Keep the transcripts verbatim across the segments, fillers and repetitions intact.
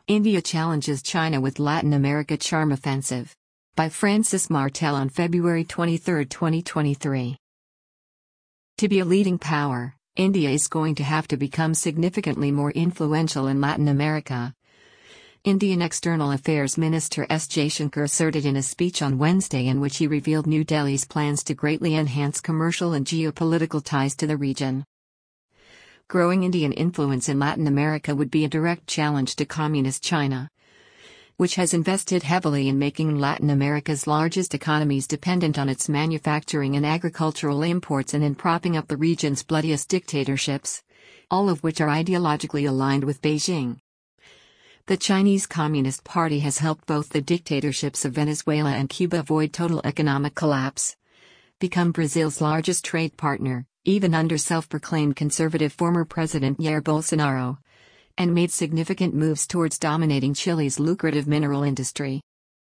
India challenges China with Latin America Charm Offensive. By Francis Martel on February twenty-third, twenty twenty-three. To be a leading power, India is going to have to become significantly more influential in Latin America. Indian External Affairs Minister S. Jaishankar asserted in a speech on Wednesday in which he revealed New Delhi's plans to greatly enhance commercial and geopolitical ties to the region. Growing Indian influence in Latin America would be a direct challenge to Communist China, which has invested heavily in making Latin America's largest economies dependent on its manufacturing and agricultural imports and in propping up the region's bloodiest dictatorships, all of which are ideologically aligned with Beijing. The Chinese Communist Party has helped both the dictatorships of Venezuela and Cuba avoid total economic collapse, become Brazil's largest trade partner, even under self-proclaimed conservative former President Jair Bolsonaro, and made significant moves towards dominating Chile's lucrative mineral industry.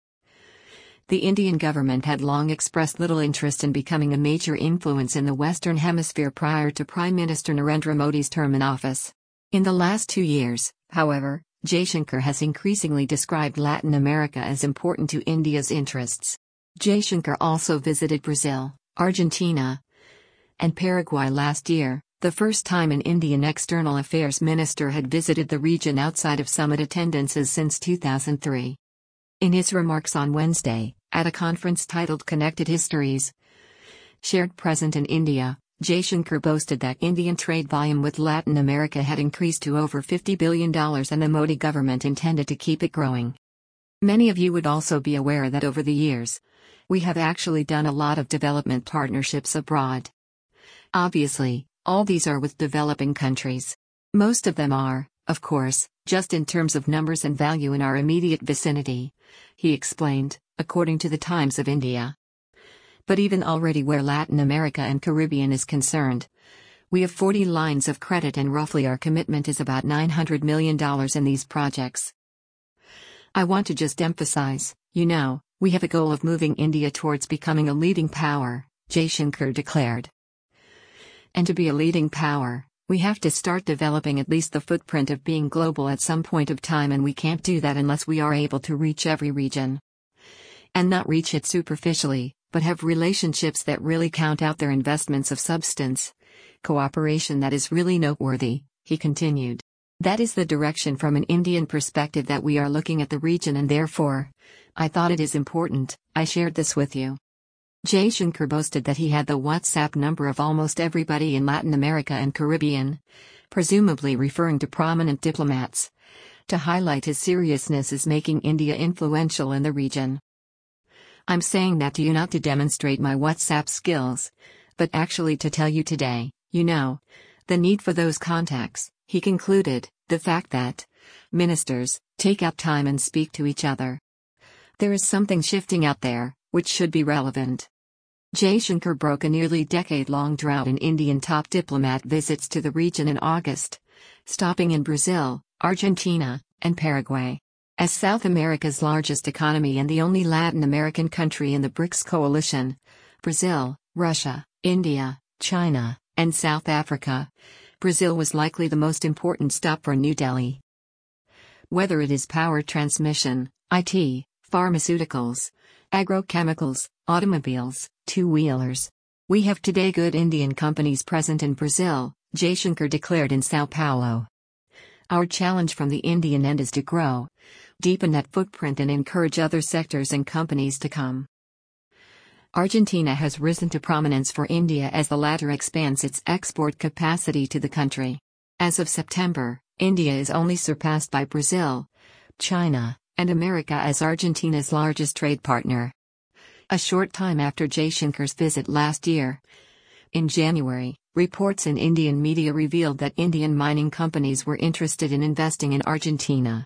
The Indian government had long expressed little interest in becoming a major influence in the Western Hemisphere prior to Prime Minister Narendra Modi's term in office. In the last two years, however, Jaishankar has increasingly described Latin America as important to India's interests. Jaishankar also visited Brazil, Argentina, and Paraguay last year, the first time an Indian External Affairs Minister had visited the region outside of summit attendances since two thousand three. In his remarks on Wednesday, at a conference titled Connected Histories, Shared Present in India, Jaishankar boasted that Indian trade volume with Latin America had increased to over fifty billion dollars and the Modi government intended to keep it growing. Many of you would also be aware that over the years, we have actually done a lot of development partnerships abroad. Obviously, all these are with developing countries. Most of them are, of course, just in terms of numbers and value in our immediate vicinity, he explained, according to the Times of India. But even already where Latin America and Caribbean is concerned, we have forty lines of credit and roughly our commitment is about nine hundred million dollars in these projects. I want to just emphasize, you know, we have a goal of moving India towards becoming a leading power, Jaishankar declared. And to be a leading power, we have to start developing at least the footprint of being global at some point of time, and we can't do that unless we are able to reach every region. And not reach it superficially, but have relationships that really count out their investments of substance. Cooperation that is really noteworthy, he continued. That is the direction from an Indian perspective that we are looking at the region, and therefore, I thought it is important, I shared this with you. Jaishankar boasted that he had the WhatsApp number of almost everybody in Latin America and Caribbean, presumably referring to prominent diplomats, to highlight his seriousness as making India influential in the region. I'm saying that to you not to demonstrate my WhatsApp skills, but actually to tell you today, you know, the need for those contacts, he concluded, the fact that ministers take out time and speak to each other. There is something shifting out there, which should be relevant. Jaishankar broke a nearly decade-long drought in Indian top diplomat visits to the region in August, stopping in Brazil, Argentina, and Paraguay. As South America's largest economy and the only Latin American country in the BRICS coalition, Brazil, Russia, India, China, and South Africa, Brazil was likely the most important stop for New Delhi. Whether it is power transmission, I T, pharmaceuticals, agrochemicals, automobiles, two-wheelers. We have today good Indian companies present in Brazil, Jaishankar declared in Sao Paulo. Our challenge from the Indian end is to grow, deepen that footprint and encourage other sectors and companies to come. Argentina has risen to prominence for India as the latter expands its export capacity to the country. As of September, India is only surpassed by Brazil, China, and America as Argentina's largest trade partner. A short time after Jaishankar's visit last year, in January, reports in Indian media revealed that Indian mining companies were interested in investing in Argentina.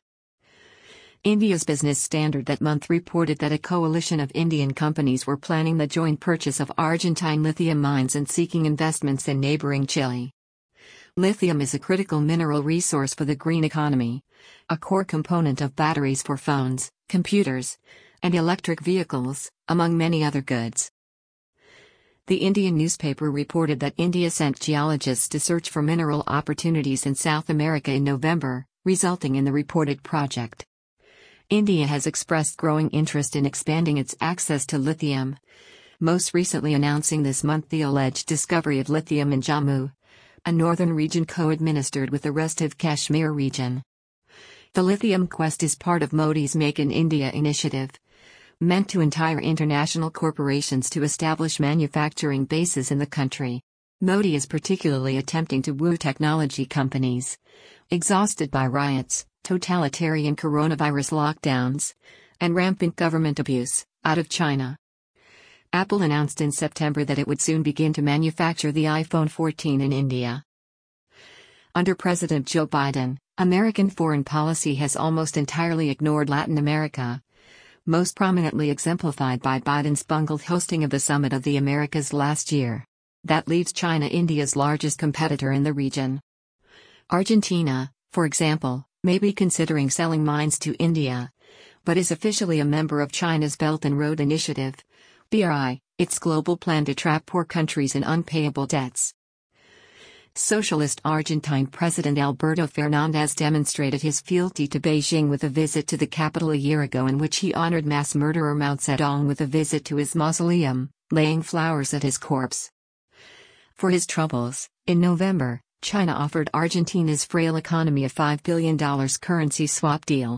India's Business Standard that month reported that a coalition of Indian companies were planning the joint purchase of Argentine lithium mines and seeking investments in neighboring Chile. Lithium is a critical mineral resource for the green economy, a core component of batteries for phones, computers, and electric vehicles, among many other goods. The Indian newspaper reported that India sent geologists to search for mineral opportunities in South America in November, resulting in the reported project. India has expressed growing interest in expanding its access to lithium, most recently announcing this month the alleged discovery of lithium in Jammu, a northern region co-administered with the rest of Kashmir region. The Lithium Quest is part of Modi's Make in India initiative, meant to entice international corporations to establish manufacturing bases in the country. Modi is particularly attempting to woo technology companies, exhausted by riots, totalitarian coronavirus lockdowns, and rampant government abuse, out of China. Apple announced in September that it would soon begin to manufacture the iPhone fourteen in India. Under President Joe Biden, American foreign policy has almost entirely ignored Latin America, most prominently exemplified by Biden's bungled hosting of the Summit of the Americas last year. That leaves China India's largest competitor in the region. Argentina, for example, may be considering selling mines to India, but is officially a member of China's Belt and Road Initiative, B R I, its global plan to trap poor countries in unpayable debts. Socialist Argentine President Alberto Fernandez demonstrated his fealty to Beijing with a visit to the capital a year ago, in which he honored mass murderer Mao Zedong with a visit to his mausoleum, laying flowers at his corpse. For his troubles, in November, China offered Argentina's frail economy a five billion dollars currency swap deal.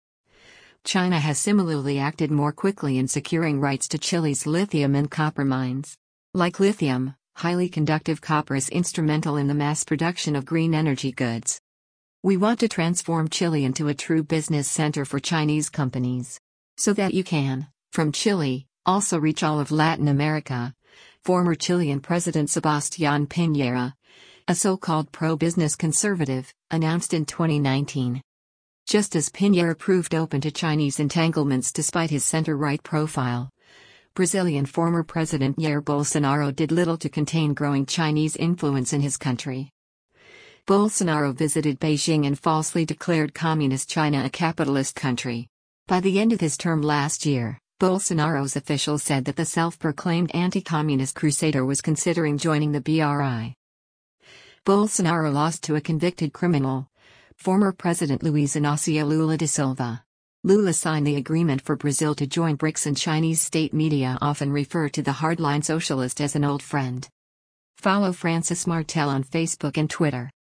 China has similarly acted more quickly in securing rights to Chile's lithium and copper mines. Like lithium, highly conductive copper is instrumental in the mass production of green energy goods. We want to transform Chile into a true business center for Chinese companies, so that you can, from Chile, also reach all of Latin America, former Chilean President Sebastián Piñera, a so-called pro-business conservative, announced in twenty nineteen. Just as Piñera proved open to Chinese entanglements despite his center-right profile, Brazilian former President Jair Bolsonaro did little to contain growing Chinese influence in his country. Bolsonaro visited Beijing and falsely declared Communist China a capitalist country. By the end of his term last year, Bolsonaro's officials said that the self-proclaimed anti-communist crusader was considering joining the B R I. Bolsonaro lost to a convicted criminal, former President Luiz Inácio Lula da Silva. Lula signed the agreement for Brazil to join BRICS, and Chinese state media often refer to the hardline socialist as an old friend. Follow Francis Martel on Facebook and Twitter.